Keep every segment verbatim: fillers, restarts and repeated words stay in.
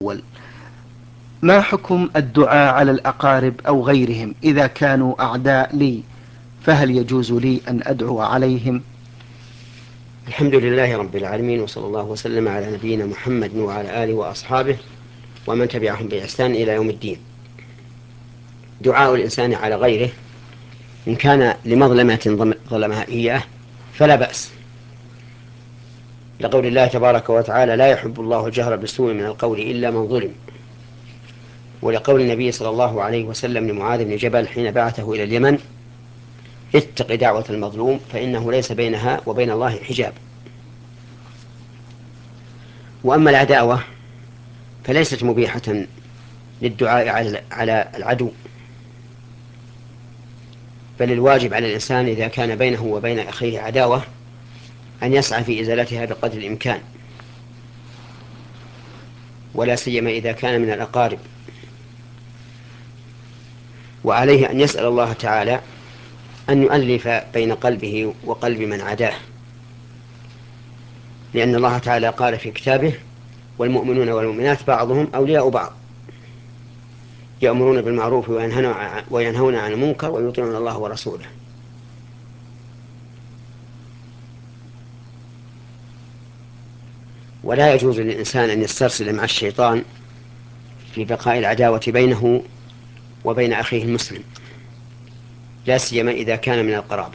الأول، ما حكم الدعاء على الأقارب أو غيرهم إذا كانوا أعداء لي، فهل يجوز لي أن أدعو عليهم؟ الحمد لله رب العالمين، وصلى الله وسلم على نبينا محمد وعلى آله وأصحابه ومن تبعهم بإحسان إلى يوم الدين. دعاء الإنسان على غيره إن كان لمظلمة ظلمها إياه فلا بأس، لقول الله تبارك وتعالى: لا يحب الله الجهر بالسوء من القول إلا من ظلم. ولقول النبي صلى الله عليه وسلم لمعاذ بن جبل حين بعثه إلى اليمن: اتق دعوة المظلوم فإنه ليس بينها وبين الله حجاب. وأما العداوة فليست مبيحة للدعاء على العدو، بل الواجب على الإنسان إذا كان بينه وبين أخيه عداوة أن يسعى في إزالتها بقدر الإمكان، ولا سيما إذا كان من الأقارب. وعليه أن يسأل الله تعالى أن يؤلف بين قلبه وقلب من عداه، لأن الله تعالى قال في كتابه: والمؤمنون والمؤمنات بعضهم أولياء بعض يأمرون بالمعروف وينهون عن المنكر ويطيعون الله ورسوله. ولا يجوز للإنسان أن يسترسل مع الشيطان في بقاء العداوة بينه وبين أخيه المسلم، لا سيما إذا كان من القرابة.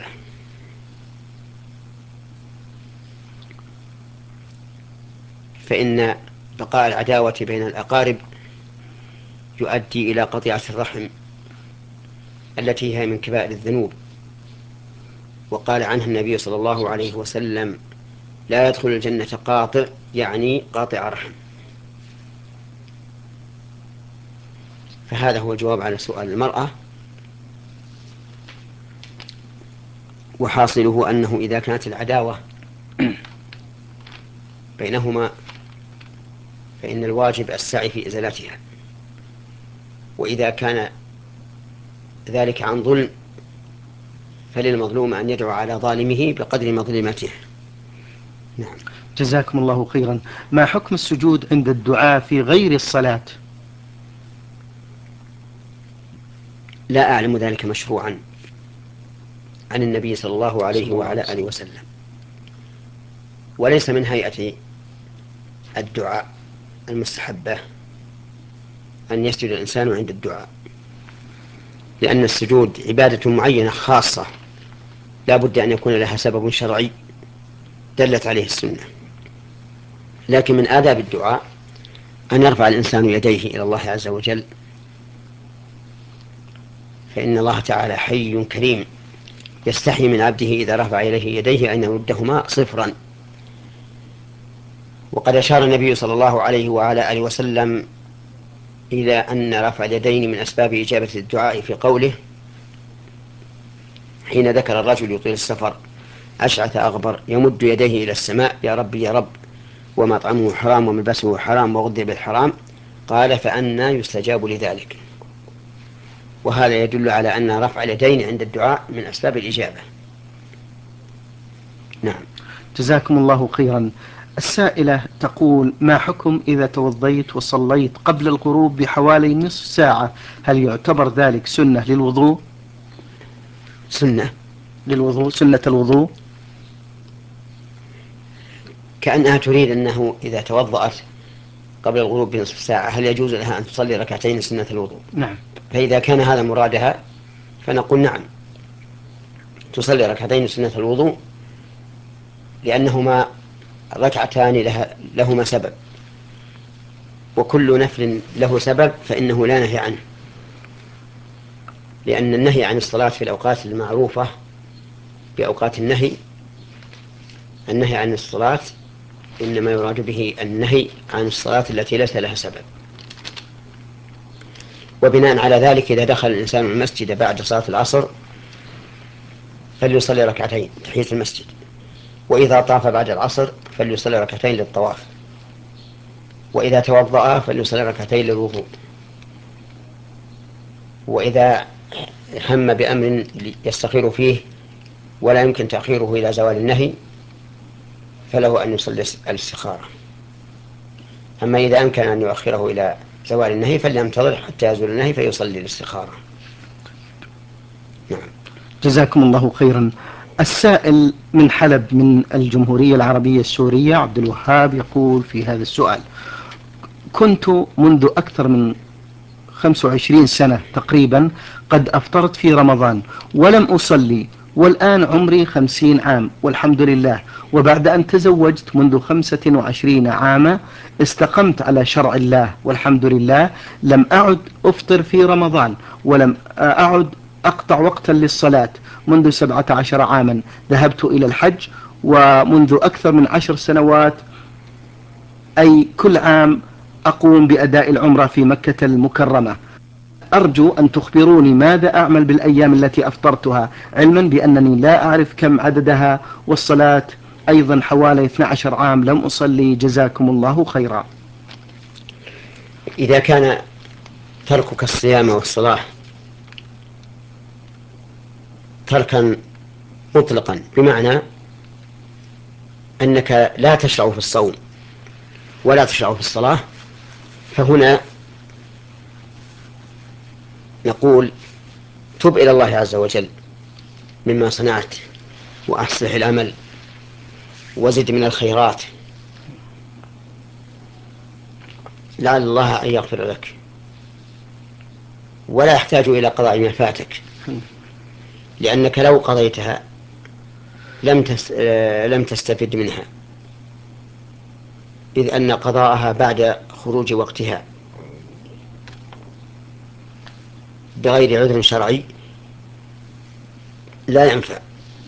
فإن بقاء العداوة بين الأقارب يؤدي إلى قطيعة الرحم التي هي من كبائر الذنوب. وقال عنها النبي صلى الله عليه وسلم: لا يدخل الجنة قاطع، يعني قاطع رحم. فهذا هو الجواب على سؤال المرأة، وحاصله أنه إذا كانت العداوة بينهما فإن الواجب السعي في إزالتها، وإذا كان ذلك عن ظلم فللمظلوم أن يدعو على ظالمه بقدر مظلمته. نعم. جزاكم الله خيرا. ما حكم السجود عند الدعاء في غير الصلاة؟ لا أعلم ذلك مشروعا عن النبي صلى الله صلى عليه الله عليه وعلى آله وسلم. وسلم، وليس من هيئة الدعاء المستحبة أن يسجد الإنسان عند الدعاء، لأن السجود عبادة معينة خاصة لا بد أن يكون لها سبب شرعي دلت عليه السنة. لكن من آداب الدعاء أن يرفع الإنسان يديه إلى الله عز وجل، فإن الله تعالى حي كريم يستحي من عبده إذا رفع إليه يديه أن يردهما صفرا. وقد أشار النبي صلى الله عليه وعلى آله وسلم إلى أن رفع اليدين من أسباب إجابة الدعاء في قوله حين ذكر الرجل يطيل السفر أشعث أغبر يمد يديه إلى السماء: يا رب يا رب، ومطعمه حرام وملبسه حرام وغذي بالحرام، قال: فأنى يستجاب لذلك. وهذا يدل على أن رفع اليدين عند الدعاء من أسباب الإجابة. نعم. جزاكم الله خيرا. السائلة تقول: ما حكم إذا توضيت وصليت قبل الغروب بحوالي نصف ساعة، هل يعتبر ذلك سنة للوضوء؟ سنة للوضوء سنة الوضوء. كأنها تريد أنه إذا توضأت قبل الغروب بنصف ساعة هل يجوز لها أن تصلي ركعتين سنة الوضوء؟ نعم. فإذا كان هذا مرادها فنقول نعم، تصلي ركعتين سنة الوضوء، لأنهما ركعتان لها لهما سبب، وكل نفل له سبب فإنه لا نهي عنه، لأن النهي عن الصلاة في الأوقات المعروفة بأوقات النهي، النهي عن الصلاة إنما يراد به النهي عن الصلاة التي ليس لها سبب. وبناء على ذلك إذا دخل الإنسان المسجد بعد صلاة العصر فليصلي ركعتين تحية المسجد، وإذا طاف بعد العصر فليصلي ركعتين للطواف، وإذا توضأ فليصلي ركعتين للوضوء، وإذا هم بأمر يستخير فيه ولا يمكن تأخيره إلى زوال النهي فله أن يصلي الاستخارة. أما إذا أمكن أن يؤخره إلى زوال النهي فلينتظر حتى يزول النهي فيصلي الاستخارة. نعم. جزاكم الله خيرا. السائل من حلب من الجمهورية العربية السورية عبد الوهاب يقول في هذا السؤال: كنت منذ أكثر من خمسة وعشرين سنة تقريبا قد أفطرت في رمضان ولم أصلي، والآن عمري خمسين عام والحمد لله، وبعد أن تزوجت منذ خمسة وعشرين عاما استقمت على شرع الله والحمد لله، لم أعد أفطر في رمضان ولم أعد أقطع وقتا للصلاة منذ سبعة عشر عاما. ذهبت إلى الحج ومنذ أكثر من عشر سنوات أي كل عام أقوم بأداء العمرة في مكة المكرمة. أرجو أن تخبروني ماذا أعمل بالأيام التي أفطرتها، علما بأنني لا أعرف كم عددها، والصلاة أيضا حوالي اثني عشر عام لم أصلي، جزاكم الله خيرا. إذا كان تركك الصيام والصلاة تركا مطلقا بمعنى أنك لا تشرع في الصوم ولا تشرع في الصلاة، فهنا نقول تب إلى الله عز وجل مما صنعت وأصلح العمل وزد من الخيرات لعل الله أن يغفر لك، ولا يحتاج إلى قضاء ما فاتك، لأنك لو قضيتها لم لم تستفد منها، إذ أن قضاءها بعد خروج وقتها بغير عذر شرعي لا ينفع،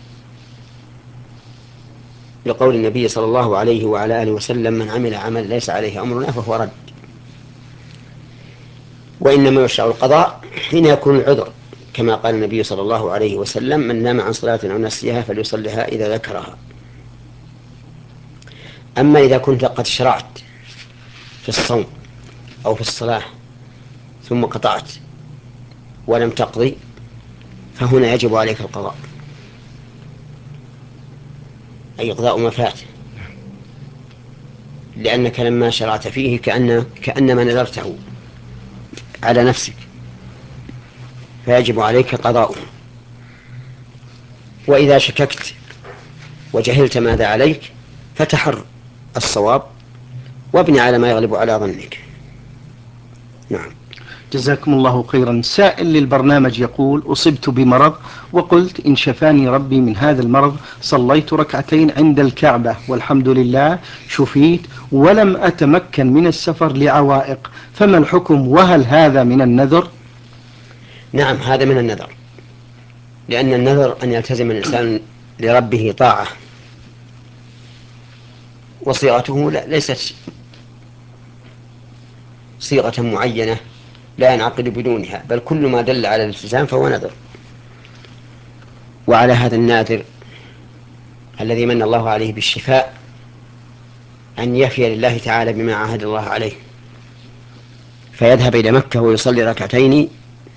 لقول النبي صلى الله عليه وعلى آله وسلم: من عمل عمل ليس عليه أمرنا فهو رد. وإنما يشرع القضاء حين يكون العذر، كما قال النبي صلى الله عليه وسلم: من نام عن صلاة أو نسيها فليصلها إذا ذكرها. أما إذا كنت قد شرعت في الصوم أو في الصلاة ثم قطعت ولم تقضي فهنا يجب عليك القضاء، أي قضاء ما فات، لأنك لما شرعت فيه كأن كأنما نذرته على نفسك، فيجب عليك قضاؤه. وإذا شككت وجهلت ماذا عليك فتحر الصواب وابني على ما يغلب على ظنك. نعم. جزاكم الله خيرا. سائل للبرنامج يقول: أصبت بمرض وقلت إن شفاني ربي من هذا المرض صليت ركعتين عند الكعبة والحمد لله شفيت، ولم أتمكن من السفر لعوائق، فما الحكم وهل هذا من النذر؟ نعم، هذا من النذر، لأن النذر أن يلتزم الإنسان لربه طاعة، وصيغته ليست صيغة معينة لا ينعقد بدونها، بل كل ما دل على الالتزام فهو نذر. وعلى هذا الناذر الذي من الله عليه بالشفاء أن يفي لله تعالى بما عاهد الله عليه، فيذهب إلى مكة ويصلي ركعتين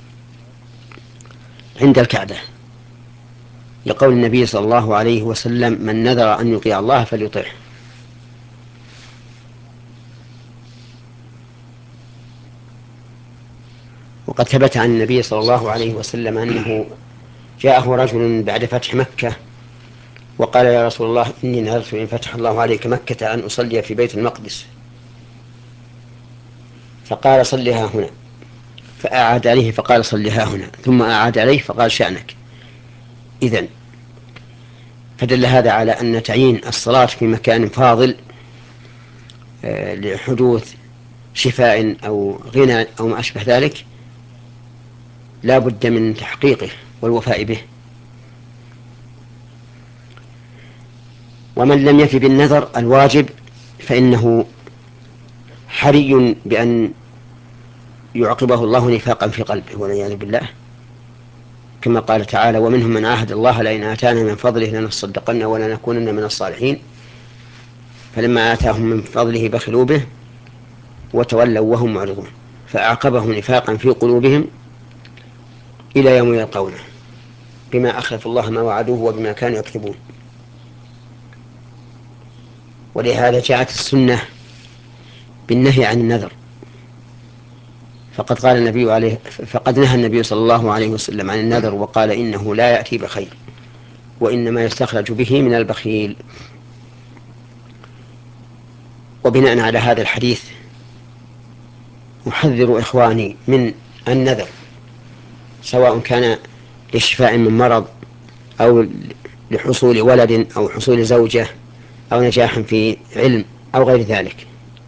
عند الكعبة، لقول النبي صلى الله عليه وسلم: من نذر أن يطيع الله فليطعه. وقد ثبت عن النبي صلى الله عليه وسلم أنه جاءه رجل بعد فتح مكة وقال: يا رسول الله، إني نذرت إن فتح الله عليك مكة أن أصلي في بيت المقدس، فقال: صلها هنا، فأعاد عليه فقال: صلها هنا، ثم أعاد عليه فقال: شأنك. إذن فدل هذا على أن تعيين الصلاة في مكان فاضل لحدوث شفاء أو غنى أو ما أشبه ذلك لا بد من تحقيقه والوفاء به. ومن لم يفي بالنذر الواجب فإنه حري بأن يعقبه الله نفاقا في قلبه والعياذ بالله، كما قال تعالى: ومنهم من عاهد الله لئن آتانا من فضله لنصدقن ولنكونن من الصالحين، فلما آتاهم من فضله بخلوا به وتولوا وهم معرضون، فأعقبهم نفاقا في قلوبهم إلى يوم يلقونه بما أخلف الله ما وعدوه وبما كانوا يكذبون. ولهذا جاءت السنة بالنهي عن النذر، فقد قال النبي عليه فقد نهى النبي صلى الله عليه وسلم عن النذر وقال إنه لا يأتي بخير وإنما يستخرج به من البخيل. وبناء على هذا الحديث أحذر إخواني من النذر، سواء كان لشفاء من مرض أو لحصول ولد أو حصول زوجة أو نجاح في علم أو غير ذلك،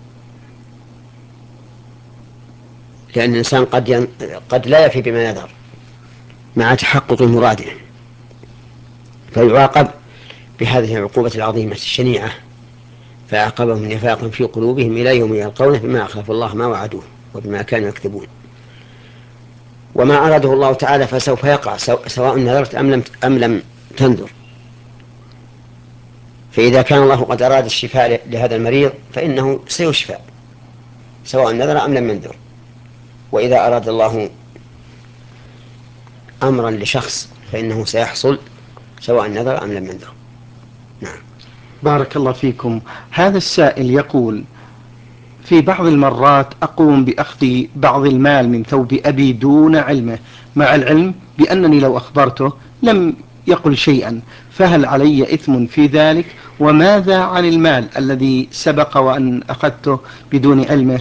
لأن الإنسان قد, ين... قد لا يفي بما نذر مع تحقق مراده فيعاقب بهذه العقوبة العظيمة الشنيعة، فأعقبهم نفاقا في قلوبهم إلى يوم يلقونه بما أخلفوا الله ما وعدوه وبما كانوا يكذبون. وما أراده الله تعالى فسوف يقع سواء نذرت أم لم, أم لم تنذر. فإذا كان الله قد أراد الشفاء لهذا المريض فإنه سيشفى سواء نذر أم لم ينذر. وإذا أراد الله أمرا لشخص فإنه سيحصل سواء نذر أم لم ينذر. نعم. بارك الله فيكم. هذا السائل يقول: في بعض المرات أقوم بأخذ بعض المال من ثوب أبي دون علمه، مع العلم بأنني لو أخبرته لم يقل شيئا، فهل علي إثم في ذلك؟ وماذا عن المال الذي سبق وأن أخذته بدون علمه؟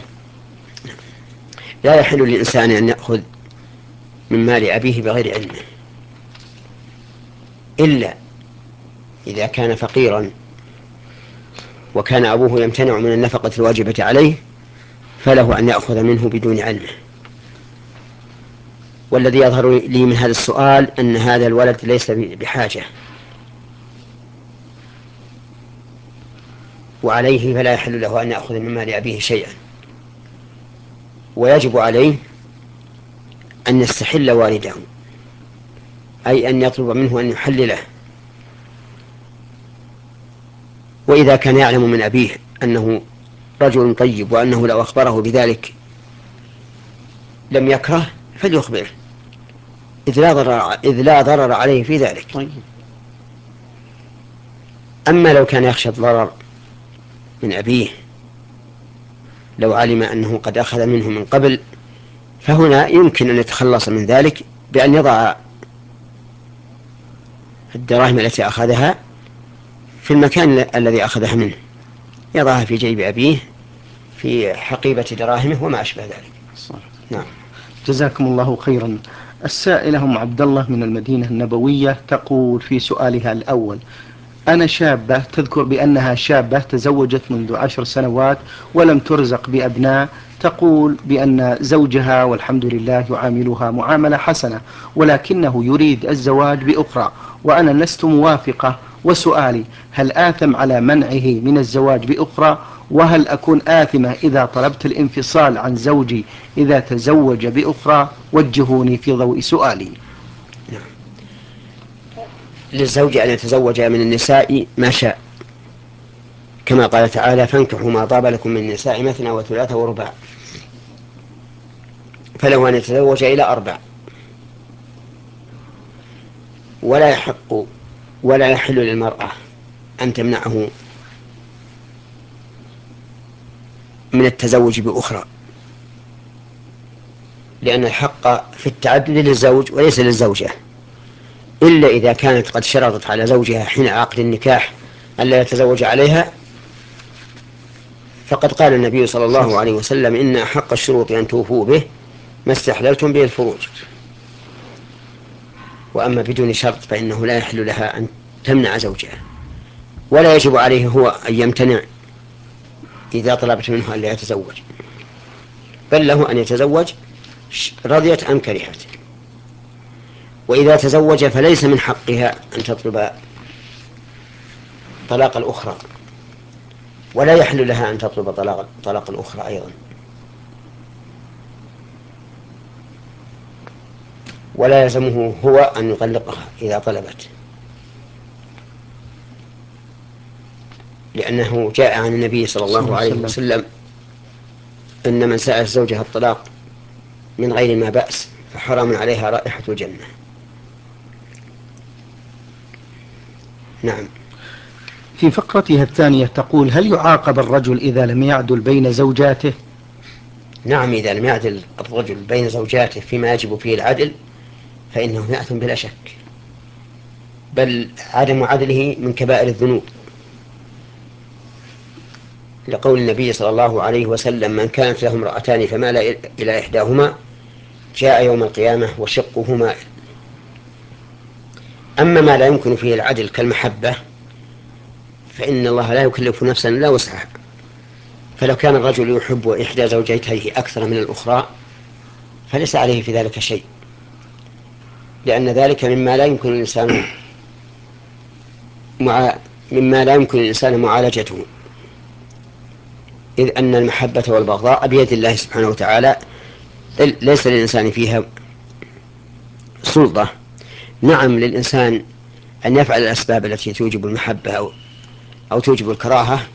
لا يحل للإنسان أن يأخذ من مال أبيه بغير علمه، إلا إذا كان فقيرا وكان أبوه يمتنع من النفقة الواجبة عليه فله أن يأخذ منه بدون علمه. والذي يظهر لي من هذا السؤال أن هذا الولد ليس بحاجة وعليه فلا يحل له أن يأخذ من مال أبيه شيئا، ويجب عليه أن يستحل والده، أي أن يطلب منه أن يحلله. وإذا كان يعلم من أبيه أنه رجل طيب وأنه لو أخبره بذلك لم يكره فليخبره، إذ لا ضرر, إذ لا ضرر عليه في ذلك. طيب. أما لو كان يخشى الضرر من أبيه لو علم أنه قد أخذ منه من قبل فهنا يمكن أن يتخلص من ذلك بأن يضع الدراهم التي أخذها في المكان الذي أخذها منه، يضعها في جيب أبيه في حقيبة دراهمه وما أشبه ذلك. صح. نعم. جزاكم الله خيرا. السائلة أم عبد الله من المدينة النبوية تقول في سؤالها الأول: أنا شابة، تذكر بأنها شابة تزوجت منذ عشر سنوات ولم ترزق بأبناء، تقول بأن زوجها والحمد لله يعاملها معاملة حسنة ولكنه يريد الزواج بأخرى وأنا لست موافقة، وسؤالي: هل آثم على منعه من الزواج بأخرى؟ وهل أكون آثمة إذا طلبت الانفصال عن زوجي إذا تزوج بأخرى؟ وجهوني في ضوء سؤالي. نعم. للزوج أن يتزوج من النساء ما شاء، كما قال تعالى: فانكحوا ما طاب لكم من النساء مثنى وثلاث ورباع، فله أن يتزوج إلى أربع. ولا يحق ولا يحل للمرأة أن تمنعه من التزوج بأخرى، لأن الحق في التعدد للزوج وليس للزوجة، إلا إذا كانت قد شرطت على زوجها حين عقد النكاح ألا يتزوج عليها، فقد قال النبي صلى الله عليه وسلم: إن أحق الشروط أن توفوا به ما استحللتم به الفروج. وأما بدون شرط فإنه لا يحل لها أن تمنع زوجها، ولا يجب عليه هو أن يمتنع إذا طلبت منه أن لا يتزوج، بل له أن يتزوج رضيت أم كرهت. وإذا تزوج فليس من حقها أن تطلب طلاق الأخرى، ولا يحل لها أن تطلب طلاق, طلاق الأخرى أيضا، ولا يلزمه هو أن يطلقها إذا طلبت، لأنه جاء عن النبي صلى الله عليه وسلم أن من سأل زوجها الطلاق من غير ما بأس فحرام عليها رائحة الجنة. نعم. في فقرتها الثانية تقول: هل يعاقب الرجل إذا لم يعدل بين زوجاته؟ نعم، إذا لم يعدل الرجل بين زوجاته فيما يجب فيه العدل فإنه يأثم بلا شك، بل عدم عدله من كبائر الذنوب، لقول النبي صلى الله عليه وسلم: من كانت له امرأتان فمال إلى إحداهما جاء يوم القيامة وشقه مائل. أما ما لا يمكن فيه العدل كالمحبة فإن الله لا يكلف نفسا لا وسعها، فلو كان الرجل يحب إحدى زوجته أكثر من الأخرى فليس عليه في ذلك شيء، لأن ذلك مما لا يمكن الإنسان مع مما لا يمكن الإنسان معالجته، إذ أن المحبة والبغضاء بيد الله سبحانه وتعالى، ليس للإنسان فيها سلطة. نعم، للإنسان أن يفعل الأسباب التي توجب المحبة أو, أو توجب الكراهة،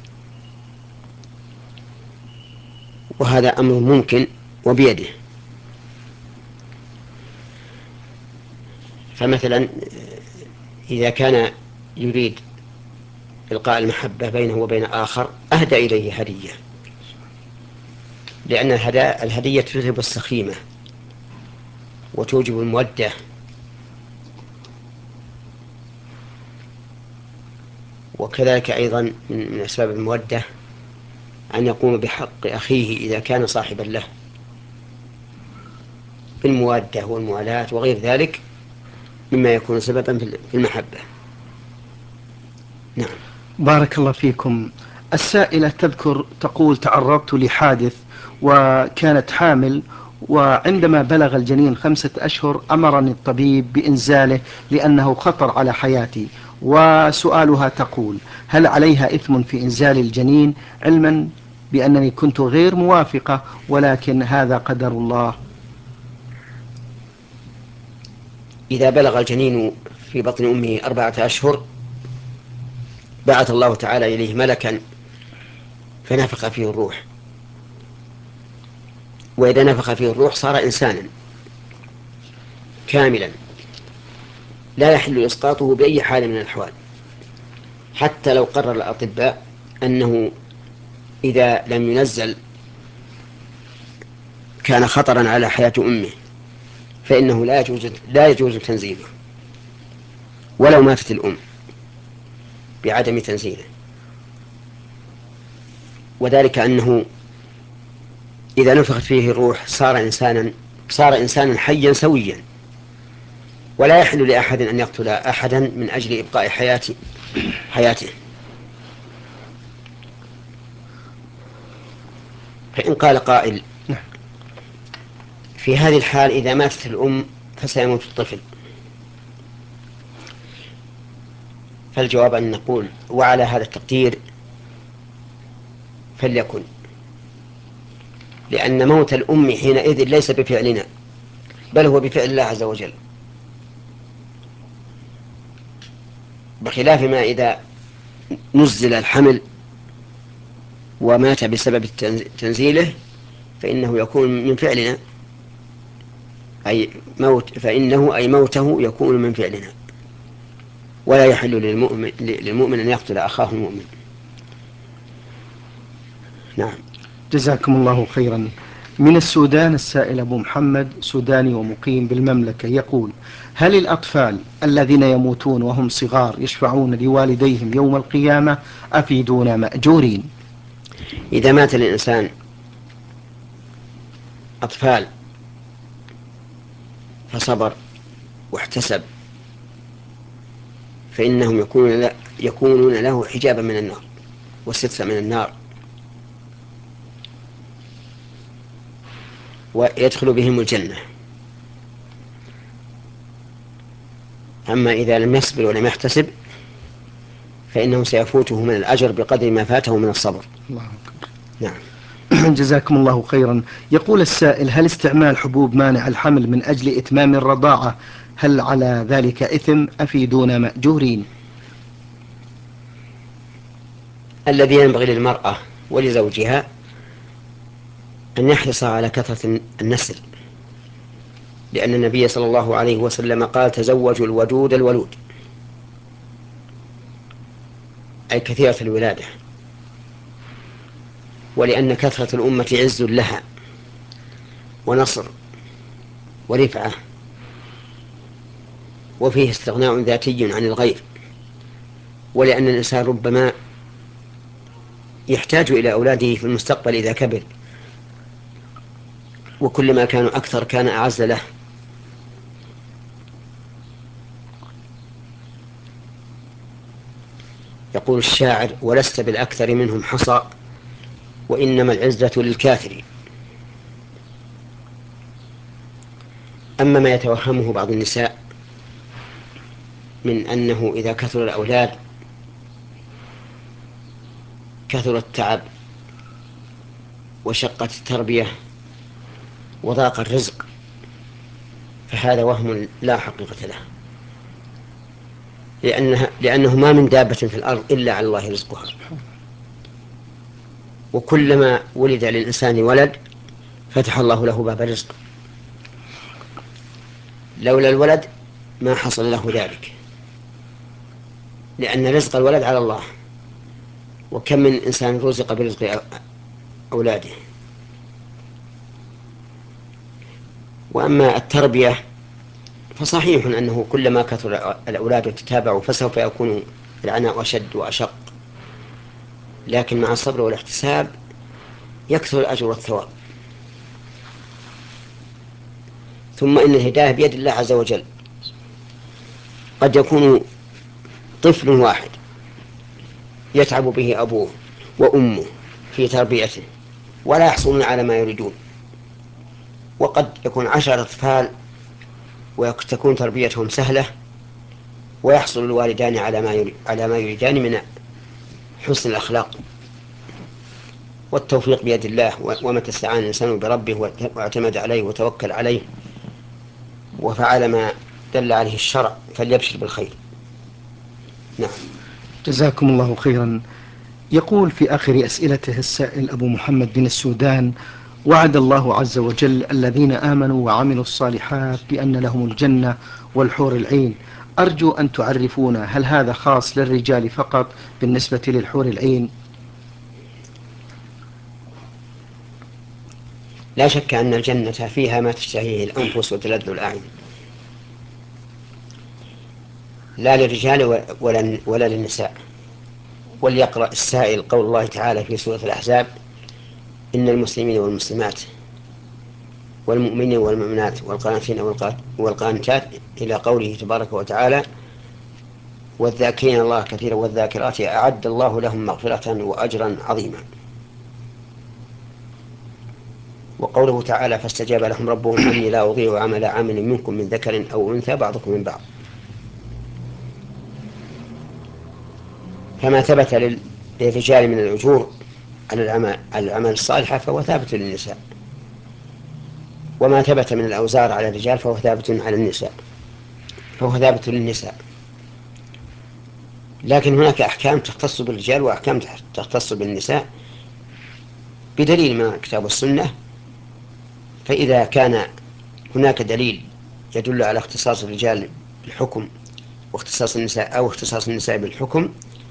وهذا أمر ممكن وبيده. فمثلا إذا كان يريد إلقاء المحبة بينه وبين آخر أهدى إليه هدية، لأن الهدية تذهب السخيمة وتوجب المودة، وكذلك أيضا من أسباب المودة أن يقوم بحق أخيه إذا كان صاحبا له بالمودة والموالاة وغير ذلك مما يكون سببا في المحبة. نعم. بارك الله فيكم. السائلة تذكر تقول: تعرضت لحادث وكانت حامل، وعندما بلغ الجنين خمسة أشهر أمرني الطبيب بإنزاله لأنه خطر على حياتي. وسؤالها تقول: هل عليها إثم في إنزال الجنين، علما بأنني كنت غير موافقة ولكن هذا قدر الله؟ إذا بلغ الجنين في بطن أمه أربعة أشهر بعث الله تعالى إليه ملكا فنفخ فيه الروح، وإذا نفخ فيه الروح صار إنسانا كاملا لا يحل إسقاطه بأي حال من الأحوال، حتى لو قرر الأطباء أنه إذا لم ينزل كان خطرا على حياة أمه فإنه لا يجوز لا يجوز تنزيله ولو ماتت الأم بعدم تنزيله، وذلك أنه إذا نفخت فيه الروح صار إنسانا صار إنسانا حيا سويا، ولا يحل لأحد أن يقتل أحدا من أجل إبقاء حياة حياته. فإن قال قائل: في هذه الحال إذا ماتت الأم فسيموت الطفل، فالجواب أن نقول: وعلى هذا التقدير فليكن، لأن موت الأم حينئذ ليس بفعلنا بل هو بفعل الله عز وجل، بخلاف ما إذا نزل الحمل ومات بسبب تنزيله فإنه يكون من فعلنا، أي موت فإنه أي موته يكون من فعلنا، ولا يحل للمؤمن, للمؤمن أن يقتل أخاه المؤمن. نعم. جزاكم الله خيرا. من السودان السائل أبو محمد، سوداني ومقيم بالمملكة، يقول: هل الأطفال الذين يموتون وهم صغار يشفعون لوالديهم يوم القيامة؟ أفيدونا مأجورين. إذا مات الإنسان أطفال فصبر واحتسب فإنهم يكونون يكونون له حجابا من النار وسترا من النار، ويدخل بهم الجنة. أما إذا لم يصبر ولم يحتسب فإنه سيفوته من الأجر بقدر ما فاته من الصبر. الله أكبر. نعم. جزاكم الله خيرا. يقول السائل: هل استعمال حبوب مانع الحمل من أجل إتمام الرضاعة هل على ذلك إثم؟ أفيدونا مأجورين. الذي ينبغي للمرأة ولزوجها أن يحرص على كثرة النسل، لأن النبي صلى الله عليه وسلم قال: تزوجوا الودود الولود، أي كثيرة الولادة، ولأن كثرة الأمة عز لها ونصر ورفعة، وفيه استغناء ذاتي عن الغير، ولأن الإنسان ربما يحتاج إلى أولاده في المستقبل إذا كبر، وكلما كانوا أكثر كان أعز له. يقول الشاعر: ولست بالأكثر منهم حصى، وإنما العزة للكاثر. أما ما يتوهمه بعض النساء من أنه إذا كثر الأولاد كثر التعب وشقة التربية وضاق الرزق، فهذا وهم لا حقيقة له، لأنها لأنه ما من دابة في الأرض إلا على الله رزقها، وكلما ولد للإنسان ولد فتح الله له باب الرزق، لولا الولد ما حصل له ذلك، لأن رزق الولد على الله. وكم من إنسان رزق برزق أولاده. وأما التربية فصحيح أنه كلما كثر الأولاد وتتابعوا فسوف يكون العناء أشد وأشق، لكن مع الصبر والاحتساب يكثر الأجر والثواب. ثم إن الهداية بيد الله عز وجل، قد يكون طفل واحد يتعب به أبوه وأمه في تربيته ولا يحصلون على ما يريدون، وقد يكون عشر أطفال وتكون تربيتهم سهلة ويحصل الوالدان على ما يريد على ما يريدان من حسن الأخلاق. والتوفيق بيد الله، ومتى استعان الإنسان بربه واعتمد عليه وتوكل عليه وفعل ما دل عليه الشرع فليبشر بالخير. نعم. جزاكم الله خيرا. يقول في آخر أسئلته السائل أبو محمد بن السودان: وعد الله عز وجل الذين آمنوا وعملوا الصالحات بأن لهم الجنة والحور العين. أرجو أن تعرفونا، هل هذا خاص للرجال فقط بالنسبة للحور العين؟ لا شك أن الجنة فيها ما تشتهيه الأنفس وتلذ الأعين، لا للرجال ولا, ولا للنساء. وليقرأ السائل قول الله تعالى في سورة الأحزاب: إن المسلمين والمسلمات والمؤمنين والمؤمنات والقانتين والقانتات، إلى قوله تبارك وتعالى: والذاكرين الله كثيرا والذاكرات أعد الله لهم مغفرة وأجرا عظيما. وقوله تعالى: فاستجاب لهم ربهم أني لا أضيع عمل عامل منكم من ذكر أو أنثى بعضكم من بعض. فما ثبت للرجال من الأجور على العمل, على العمل الصالحة فهو ثابت للنساء، وما ثبت من الأوزار على الرجال فهو ثابت على النساء فهو ثابت للنساء. لكن هناك أحكام تختص بالرجال وأحكام تختص بالنساء بدليل ما كتاب السنة. فإذا كان هناك دليل يدل على اختصاص الرجال بالحكم واختصاص النساء أو اختصاص النساء بالحكم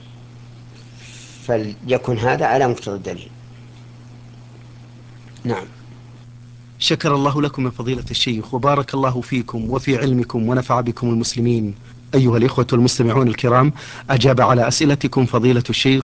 فليكن هذا على مقتضى الدليل. نعم. شكر الله لكم يا فضيلة الشيخ، وبارك الله فيكم وفي علمكم ونفع بكم المسلمين. أيها الإخوة المستمعون الكرام، أجاب على أسئلتكم فضيلة الشيخ